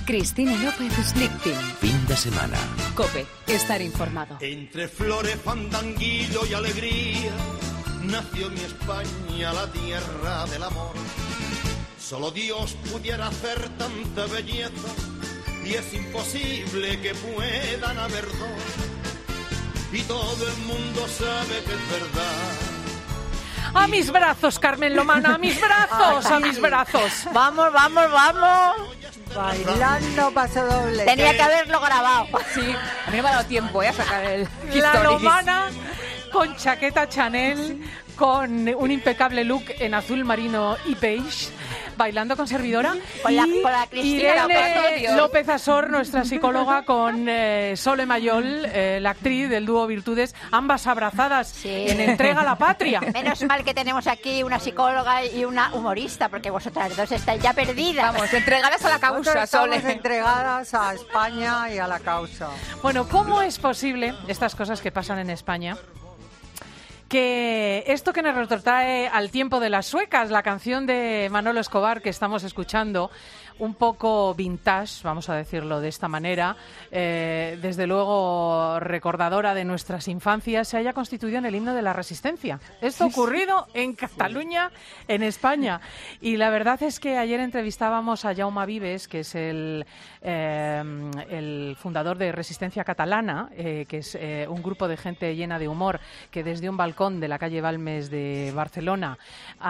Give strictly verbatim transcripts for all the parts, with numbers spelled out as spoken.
Cristina López Slichting. Fin de semana. COPE. Estar informado. Entre flores, fandanguillo y alegría, nació mi España, la tierra del amor. Solo Dios pudiera hacer tanta belleza, y es imposible que puedan haber dos. Y todo el mundo sabe que es verdad. A mis brazos, Carmen Lomana, a mis brazos, a mis brazos. Vamos, vamos, vamos. Bailando paso doble. Tenía que haberlo grabado. Sí, a mí no me ha dado tiempo ¿eh? a sacar el La Historis. Lomana con chaqueta Chanel, con un impecable look en azul marino y beige, bailando con servidora. Con la- y con la Cristina Irene López. López Asor, nuestra psicóloga, con eh, Sole Mayol, eh, la actriz del dúo Virtudes, ambas abrazadas Sí. en entrega a la patria. Menos mal que tenemos aquí una psicóloga y una humorista, porque vosotras dos estáis ya perdidas. Vamos, entregadas a la Nosotros causa, estamos Sole. entregadas a España y a la causa. Bueno, ¿cómo es posible estas cosas que pasan en España? Que esto que nos retrotrae al tiempo de las suecas, la canción de Manolo Escobar que estamos escuchando, un poco vintage, vamos a decirlo de esta manera, eh, desde luego recordadora de nuestras infancias, se haya constituido en el himno de la resistencia. Esto ha ocurrido en Cataluña, en España. Y la verdad es que ayer entrevistábamos a Jaume Vives, que es el, eh, el fundador de Resistencia Catalana, eh, que es eh, un grupo de gente llena de humor que desde un balcón de la calle Balmes de Barcelona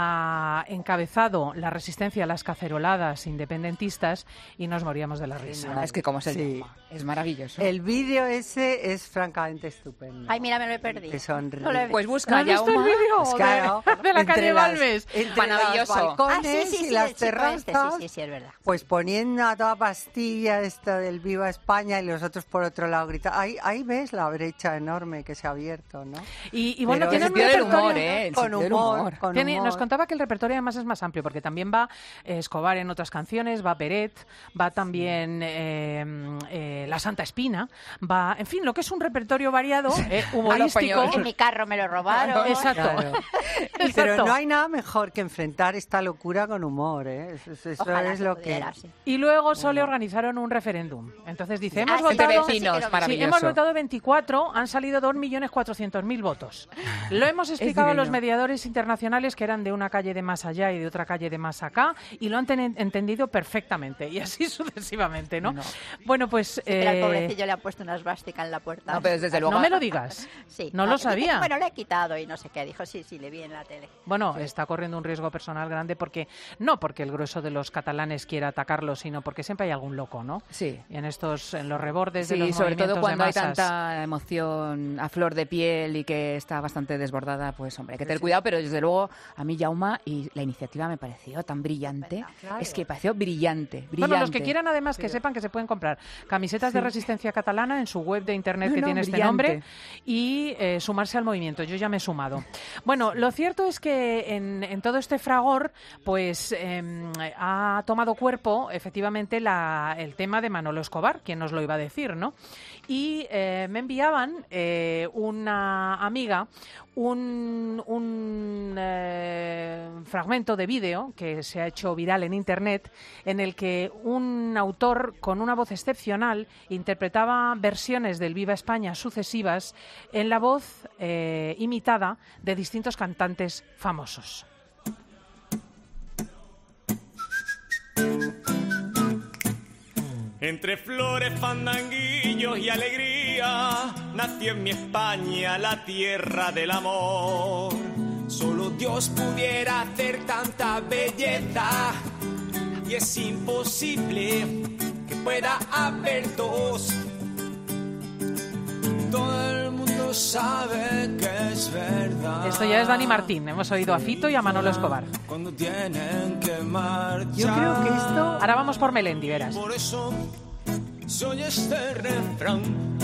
ha encabezado la resistencia a las caceroladas independentistas y nos moríamos de la risa. Es que como se Sí. llama, es maravilloso. El vídeo ese es francamente estupendo. Ay, mira, me lo he perdido. Que son No lo he- Pues ¿No busca has ya visto el vídeo Pues de- claro, de, la entre calle las- Balmes? Entre Maravilloso. los balcones Ah, sí, sí, y sí, las el chico este, terrazas, sí, sí, sí, es verdad. pues poniendo a toda pastilla esta del Viva España y los otros por otro lado gritando. Ahí, ahí ves la brecha enorme que se ha abierto, ¿no? Y, y bueno, Pero tiene el un sentido del repertorio... humor, ¿eh? El con sentido del humor, humor. con Tiene- humor. nos contaba que el repertorio además es más amplio porque también va eh, Escobar en otras canciones, va Peret, va también eh, eh, La Santa Espina, va, en fin, lo que es un repertorio variado, eh, humorístico. español. En mi carro me lo robaron. Exacto. Claro. Exacto. Pero no hay nada mejor que enfrentar esta locura con humor, ¿eh? Eso, eso- eso Ojalá es se lo que... pudiera, sí. Y luego Sole organizaron un referéndum. Entonces dice, hemos Ah, sí, Entre votado... sí, sí que vecinos, lo- Sí, maravilloso. hemos votado veinticuatro, han salido dos millones cuatrocientos mil votos. Lo hemos explicado a los divino. mediadores internacionales que eran de una calle de más allá y de otra calle de más acá y lo han ten- entendido perfectamente y así sucesivamente, ¿no? Bueno, pues... Pero al eh, pobrecillo le han puesto una esvástica en la puerta. No, pero desde luego. no me lo digas. Sí. No lo dice, sabía. Bueno, le he quitado y no sé qué. Dijo, sí, sí, le vi en la tele. Bueno, está corriendo un riesgo personal grande porque no porque el grueso de los catalanes quiera atacarlo, sino porque siempre hay algún loco, ¿no? Sí. Y en estos, en los rebordes de Sí, los sobre todo movimientos cuando de hay masas. tanta emoción a flor de piel y que está bastante desbordada, pues hombre, hay que tener cuidado, pero desde luego a mí Jauma y la iniciativa me pareció tan brillante, Claro. es que pareció brillante, brillante. Bueno, los que quieran además que sepan que se pueden comprar camisetas de Resistencia Catalana en su web de internet No, que no, tiene este brillante. nombre y eh, sumarse al movimiento. Yo ya me he sumado. Bueno, lo cierto es que en, en todo este fragor pues eh, ha tomado cuerpo efectivamente la, el tema de Manolo Escobar, quien nos lo iba a decir, ¿no? Y eh, me enviaban eh, una amiga un, un eh, fragmento de vídeo que se ha hecho viral en internet en el que un autor con una voz excepcional interpretaba versiones del Viva España sucesivas en la voz eh, imitada de distintos cantantes famosos. Entre flores, fandanguillos y alegría, nació en mi España la tierra del amor. Solo Dios pudiera hacer tanta belleza, y es imposible que pueda haber dos. Todo el mundo sabe que es verdad. Esto ya es Dani Martín. Hemos oído a Fito y a Manolo Escobar. Cuando tienen que marchar. Yo creo que esto... Ahora vamos por Melendi, verás. Por eso soy este refrán.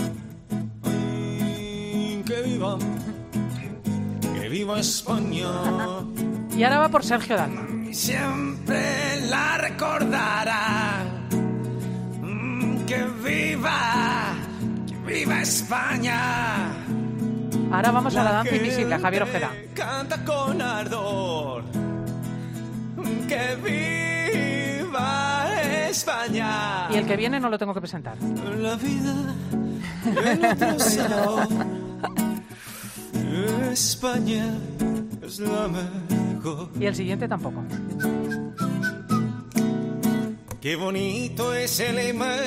Ay, que viva, que viva España. Y ahora va por Sergio Dalma. Y siempre la recordará. Mm, que viva, que viva España. Ahora vamos a la danza invisible, a Javier Ojeda. Canta con ardor. Que viva España. Y el que viene no lo tengo que presentar. La vida en otro sabor. España es la mejor. Y el siguiente tampoco. Qué bonito es el mar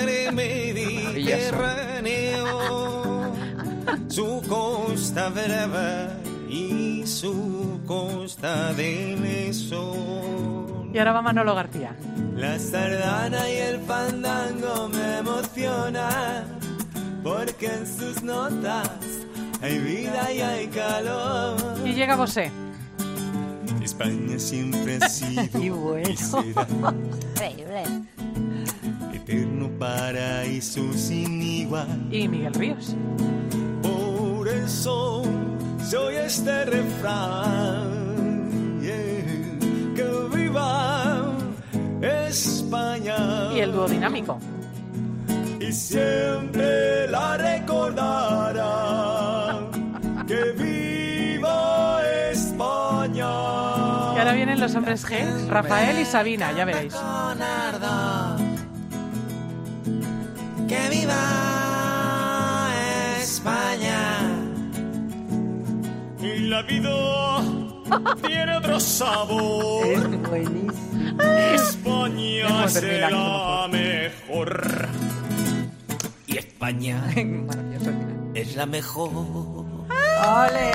Mediterráneo, su costa brava y su costa del sol. Y ahora va Manolo García. La sardana y el fandango me emocionan, porque en sus notas hay vida y hay calor. Y llega Bosé. España siempre ha sido Y bueno. y será Increíble. eterno paraíso sin igual. Y Miguel Ríos. Por eso soy este refrán, yeah, que viva España. Y el dúo dinámico. Y siempre la recordarán, que viva España. Y ahora vienen los hombres G, Rafael y Sabina, ya veréis. Que viva España. Y la vida tiene otro sabor. Es buenísimo. España Es muy es termina, la mejor. Y España Maravilloso. es la mejor. ¡Ole!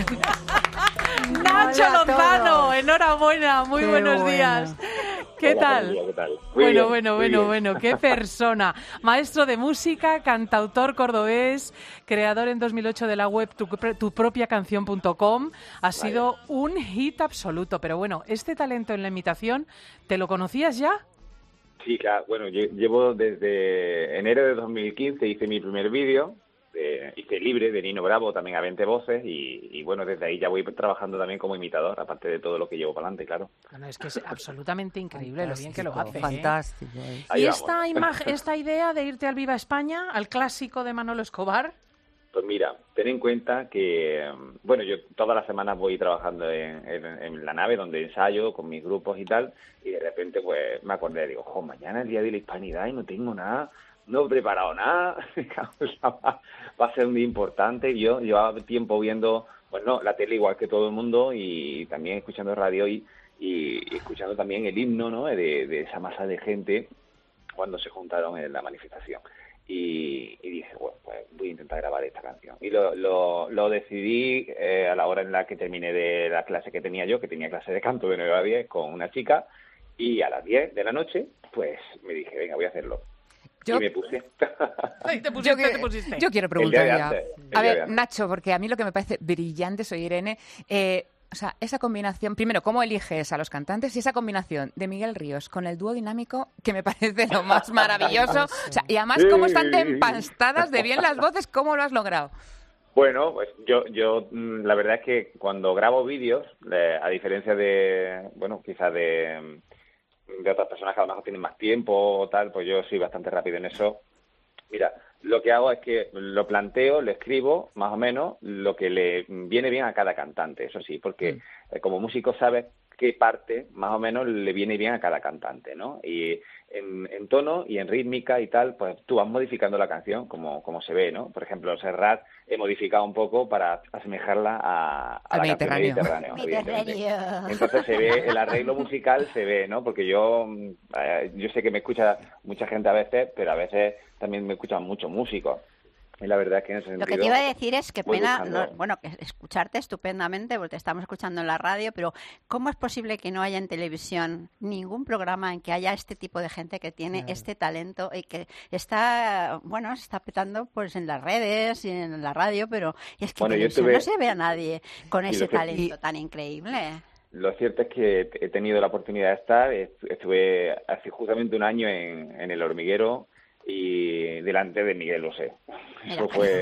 Nacho Hola a Lozano, todos. enhorabuena, muy Qué buenos bueno. días. ¿Qué Hola, tal? buen día, ¿qué tal? Muy Bueno, bien, bueno, muy bueno, bien. bueno, qué persona. Maestro de música, cantautor cordobés, creador en dos mil ocho de la web tu, tu propia canción punto com. Ha sido un hit absoluto, pero bueno, este talento en la imitación, ¿te lo conocías ya? Sí, claro. Bueno, lle- llevo desde enero de dos mil quince, hice mi primer vídeo, eh, hice Libre, de Nino Bravo, también a veinte voces, y, y bueno, desde ahí ya voy trabajando también como imitador, aparte de todo lo que llevo para adelante, claro. Bueno, es que es absolutamente increíble lo bien que lo hace. ¿eh? Fantástico. ¿eh? Ahí ¿Y vamos. esta, imag- esta idea de irte al Viva España, al clásico de Manolo Escobar? Pues mira, ten en cuenta que, eh, bueno, yo todas las semanas voy trabajando en, en, en la nave donde ensayo con mis grupos y tal, y de repente pues me acordé, digo, jo, mañana es el Día de la Hispanidad y no tengo nada, no he preparado nada, va a ser un día importante. Yo llevaba tiempo viendo, pues no, la tele igual que todo el mundo y también escuchando radio y, y escuchando también el himno, ¿no?, de, de esa masa de gente cuando se juntaron en la manifestación. Y, y dije, bueno, pues voy a intentar grabar esta canción. Y lo, lo, lo decidí eh, a la hora en la que terminé de la clase que tenía yo, que tenía clase de canto de nueve a diez con una chica, y a las diez de la noche, pues me dije, venga, voy a hacerlo. Yo- Y me puse. Ay, te Yo, pusiste, que- te pusiste. yo quiero El preguntar día de ya. antes, el A día de ver, antes. Nacho, porque a mí lo que me parece brillante, soy Irene, eh, o sea, esa combinación, primero, ¿cómo eliges a los cantantes? Y esa combinación de Miguel Ríos con el dúo dinámico, que me parece lo más maravilloso. O sea, y además, cómo están de empastadas de bien las voces, ¿cómo lo has logrado? Bueno, pues yo, yo mm, la verdad es que cuando grabo vídeos, eh, a diferencia de, bueno, quizás de, de otras personas que a lo mejor tienen más tiempo o tal, pues yo soy bastante rápido en eso. Mira, lo que hago es que lo planteo, le escribo más o menos lo que le viene bien a cada cantante, eso sí, porque eh, como músico sabes qué parte más o menos le viene bien a cada cantante, ¿no? Y en, en tono y en rítmica y tal, pues tú vas modificando la canción como, como se ve, ¿no? Por ejemplo, Serrat he modificado un poco para asemejarla a, a Al la canción Mediterráneo. Mediterráneo, evidentemente. Mediterráneo. Entonces se ve, el arreglo musical se ve, ¿no? Porque yo, mm, eh, yo sé que me escucha mucha gente a veces, pero a veces también me escuchan muchos músicos. Y la verdad es que en ese Lo sentido... que te iba a decir es que voy pena, buscando- no, bueno, que escucharte estupendamente, porque te estamos escuchando en la radio, pero ¿cómo es posible que no haya en televisión ningún programa en que haya este tipo de gente que tiene este talento y que está, bueno, se está petando pues en las redes y en la radio, pero es que Bueno, en yo televisión tuve- no se ve a nadie con Sí, ese lo que- talento tan increíble? Lo cierto es que he tenido la oportunidad de estar, est- estuve hace justamente un año en, en El Hormiguero y delante de Miguel Bosé. Eso fue...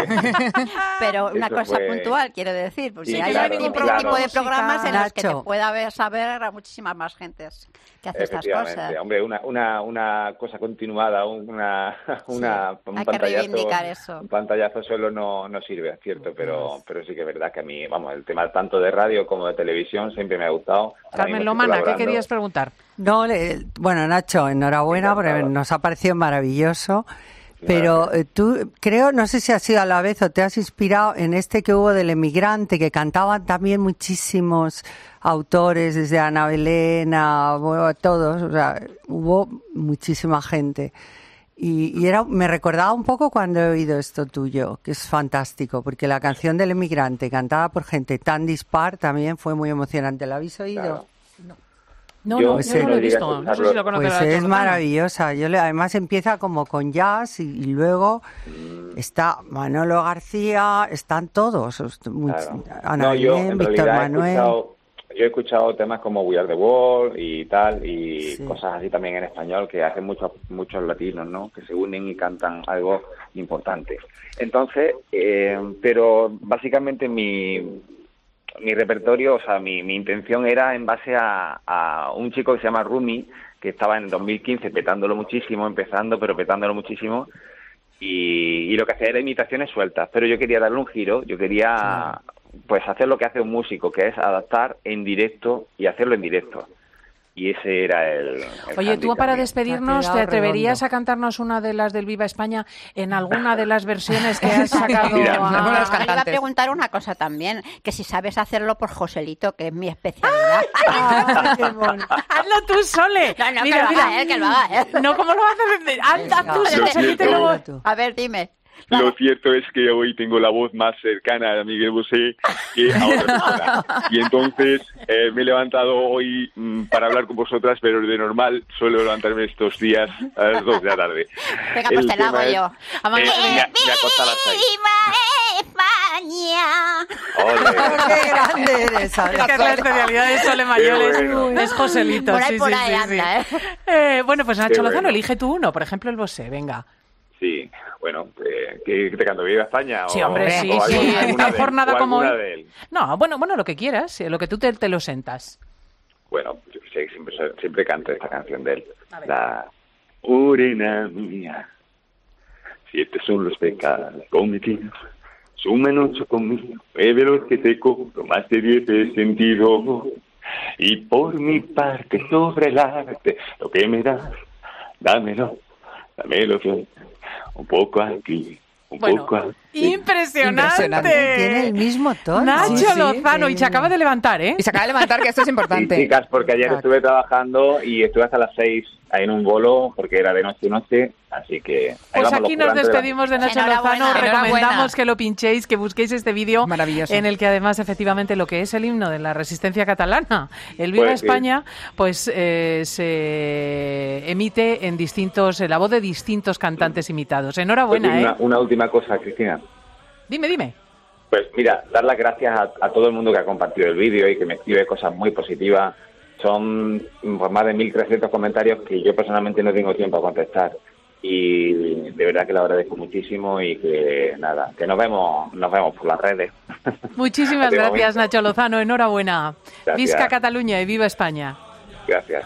Pero una Eso cosa fue- puntual, quiero decir, porque Sí, hay claro, tipo, claro. tipo de programas en los que te Nacho. pueda ver, saber a muchísimas más gentes que hace estas Efectivamente, cosas. hombre, una, una, una cosa continuada, una, una un hay que pantallazo, reivindicar eso. un pantallazo solo no, no sirve, es cierto, pero, pero sí que es verdad que a mí, vamos, el tema tanto de radio como de televisión siempre me ha gustado. Ahora Carmen mismo estoy Lomana, ¿qué colaborando. querías preguntar? No, le- bueno, Nacho, enhorabuena porque Encantado. nos ha parecido maravilloso. Pero eh, tú, creo, no sé si has sido a la vez o te has inspirado en este que hubo del emigrante, que cantaban también muchísimos autores, desde Ana Belén a bueno, todos, o sea, hubo muchísima gente. Y, y era, me recordaba un poco cuando he oído esto tuyo, que es fantástico, porque la canción del emigrante, cantada por gente tan dispar, también fue muy emocionante. ¿La habéis oído? Claro. No, Yo- no, Pues yo no lo he no llegué a visto. No sé escucharlo. si lo conoce Pues la es Lozano. maravillosa. Yo le, además empieza como con jazz y, y luego está Manolo García, están todos. much- Claro. Ana No, yo Belén, en Víctor realidad he Manuel. escuchado, yo he escuchado temas como We Are the World y tal, y Sí. cosas así también en español que hacen muchos muchos latinos, ¿no? Que se unen y cantan algo importante. Entonces, eh, pero básicamente mi mi repertorio, o sea, mi, mi intención era en base a, a un chico que se llama Rumi, que estaba en dos mil quince petándolo muchísimo, empezando, pero petándolo muchísimo, y, y lo que hacía era imitaciones sueltas, pero yo quería darle un giro, yo quería pues hacer lo que hace un músico, que es adaptar en directo y hacerlo en directo. Y ese era el... el Oye, tú hándicap para mío. despedirnos, Ha ¿te quedado atreverías redondo. a cantarnos una de las del Viva España en alguna de las versiones que has sacado? Mira, a- no me los Ah, le iba a cantantes. preguntar una cosa también, que si sabes hacerlo por Joselito, que es mi especialidad. Ay, qué mono. Hazlo tú, Sole. No, no, mira, que lo mira. haga él, que lo haga él. No, ¿cómo lo haces? Haz, haz tú, Venga. Sole, Solito, y luego- Tú. A ver, dime. Lo cierto es que hoy tengo la voz más cercana a Miguel Bosé que a otra persona. Y entonces eh, me he levantado hoy mm, para hablar con vosotras, pero de normal suelo levantarme estos días a las dos de la tarde. Venga, pues El te la hago tema es- yo. A Manuel, Eh, venga. me, me acosté a las seis. ¡Viva España! Ole. Qué grande eres, ¿sabes? Es que es la especialidad de Sole Mayor, es, Qué bueno. es Joselito. Por ahí, sí, por sí, ahí sí, anda, sí. Eh, bueno, pues Nacho Qué Lozano, bueno. elige tú uno, por ejemplo el Bosé, venga. Sí, bueno, eh, ¿qué te canto? ¿Viva España? Sí, O- hombre, sí, o sí, alguna- en alguna tal de- jornada o como alguna hoy. de él. No, bueno, bueno, lo que quieras, eh, lo que tú te, te lo sentas. Bueno, yo sé que siempre, siempre canto esta canción de él. La Morena mía, siete son los pecados cometidos, sumen ocho conmigo, nueve los que te cobro, más de diez he sentido. Y por mi parte, sobre el arte, lo que me das, dámelo, dámelo bien, un poco aquí, un Bueno, poco aquí. impresionante. Impresionante. Tiene el mismo tono. Nacho Sí, sí, Lozano, y se acaba de levantar, ¿eh? Y se acaba de levantar, que esto es Sí, importante. chicas, porque ayer estuve trabajando y estuve hasta las seis ahí en un bolo porque era de noche y noche, así que... ahí Pues vamos aquí los nos currantes de la- despedimos de Nacho Enhorabuena. Lozano. Recomendamos Enhorabuena. que lo pinchéis, que busquéis este vídeo Maravilloso. en el que además efectivamente lo que es el himno de la resistencia catalana, el Viva Pues sí. España, pues eh, se emite en distintos, en la voz de distintos cantantes imitados. Pues Enhorabuena, una, ¿eh? una última cosa, Cristina. Dime, dime. Pues mira, dar las gracias a, a todo el mundo que ha compartido el vídeo y que me escribe cosas muy positivas. Son pues, más de mil trescientos comentarios que yo personalmente no tengo tiempo a contestar. Y de verdad que lo agradezco muchísimo y que nada, que nos vemos, nos vemos por las redes. Muchísimas De gracias, momento. Nacho Lozano. Enhorabuena. Gracias. Visca Cataluña y viva España. Gracias.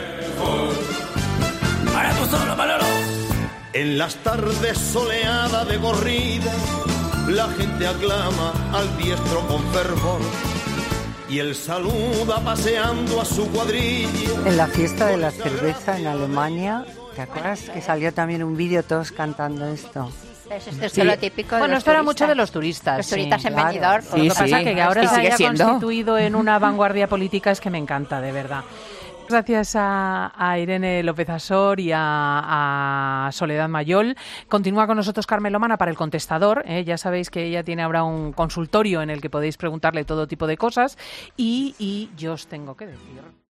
En las tardes soleadas de corrida, la gente aclama al diestro con fervor y él saluda paseando a su cuadrilla. En la fiesta de la cerveza en Alemania, ¿te acuerdas que salió también un vídeo todos cantando esto? Es este Sí. lo típico de Bueno, los esto era turistas. mucho de los turistas. Los turistas sí. en claro. Benidorm. Sí, Lo que pasa sí. que ahora Y se sigue haya siendo. constituido en una vanguardia política es que me encanta, de verdad. Gracias a, a Irene López Asor y a, a Soledad Mayol. Continúa con nosotros Carmen Lomana para el contestador. ¿eh? Ya sabéis que ella tiene ahora un consultorio en el que podéis preguntarle todo tipo de cosas. Y, y yo os tengo que decir...